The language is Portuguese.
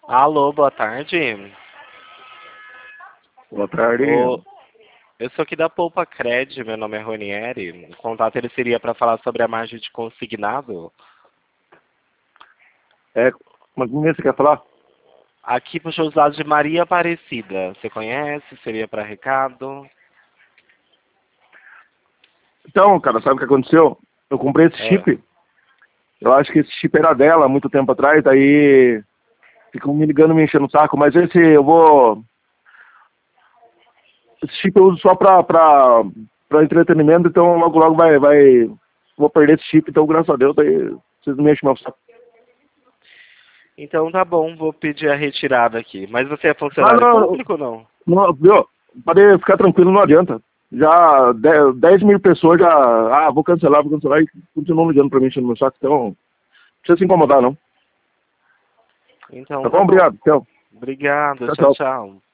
Alô, boa tarde. Boa tarde. Ô, eu sou aqui da Poupa Cred, meu nome é Ronieri. O contato ele seria para falar sobre a margem de consignado. Mas com quem você quer falar? Aqui puxou os dados de Maria Aparecida. Você conhece? Seria para recado? Então, cara, sabe o que aconteceu? Eu comprei esse Ah, chip. Eu acho que esse chip era dela há muito tempo atrás, daí ficam me ligando, me enchendo o saco, mas esse eu vou. Esse chip eu uso só pra entretenimento, então logo logo vai. Vou perder esse chip, então graças a Deus, daí vocês não me enchem meu saco. então tá bom, vou pedir a retirada aqui. Mas você é Ah, funcionário não, público ou não? não, viu? Pode ficar tranquilo, não adianta. Já 10 mil pessoas já. Ah, vou cancelar, e continuam ligando pra mim enchendo meu saco, então não precisa se incomodar, não. Então Tá tá bom? bom. Obrigado. Tchau. Obrigado, Tchau, tchau, tchau. tchau.